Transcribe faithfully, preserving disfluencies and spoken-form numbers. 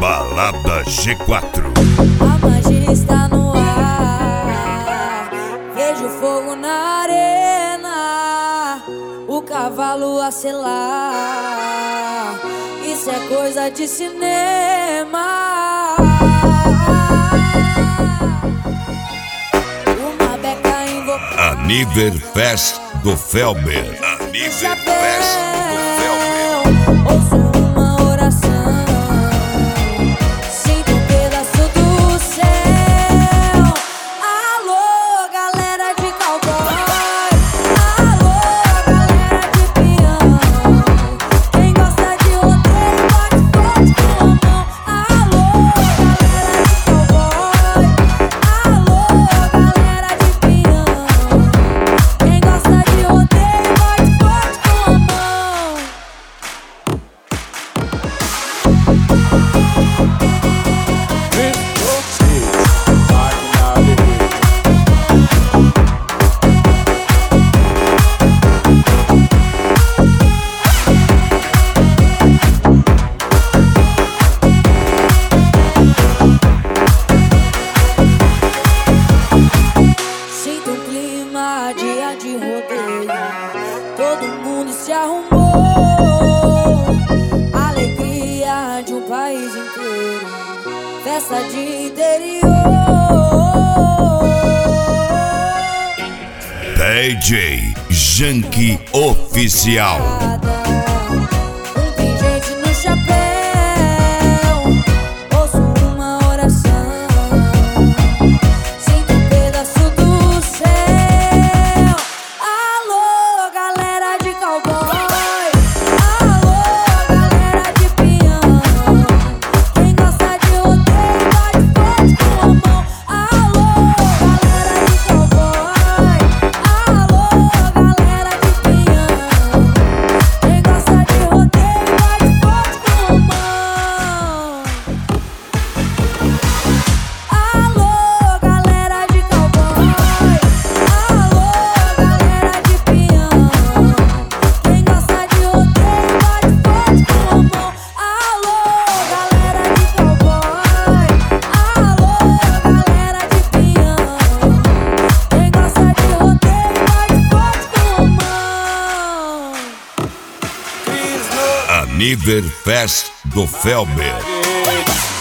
Balada G quatro. A magia está no ar, vejo fogo na arena, o cavalo a selar, isso é coisa de cinema. Uma beca invocada, Aniverfest do Felber. Aniverfest do Felber. ouço uma oração, sinto um pedaço do céu. Alô, galera de cowboy, alô, galera de peão, quem gosta de rodeio bate forte com a mão. Alô, galera de cowboy, alô, galera de peão, quem gosta de rodeio bate forte com a mão. Sinto um clima, dia de rodeio, todo mundo se arrumou. Alegria de um país inteiro, festa de interior. D J Janky Oficial. Um pingente no chapéu, ouço uma oração, sinto um pedaço do céu. Alô, galera de cowboy, alô, galera de peão, quem gosta de rodeio bate forte com a mão. Alô, galera de cowboy, alô, galera de peão, quem gosta de rodeio bate forte com a mão. Alô, galera de cowboy, alô, galera de peão, quem gosta de rodeio bate forte com a mão. Alô, galera de cowboy, alô, galera de peão, quem gosta de rodeio bate forte com a mão. Aniverfest do Felber.